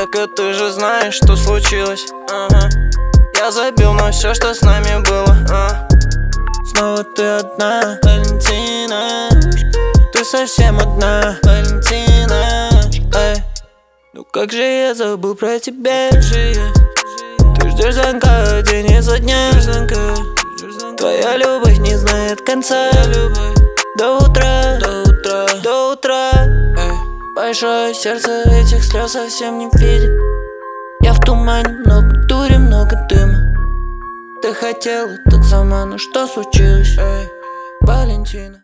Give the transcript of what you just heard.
Детка, ты же знаешь, что случилось. Я забил на все, что с нами было. Снова ты одна, Валентина. Ты совсем одна, Валентина. Ну как же я забыл про тебя? Ты ждешь звонка день изо дня. Твоя любовь не знает конца. До утра, до утра, до утра. Большое сердце этих слез совсем не видит. Я в тумане, много дури, много дыма. Ты хотела так сама, но что случилось, Валентина?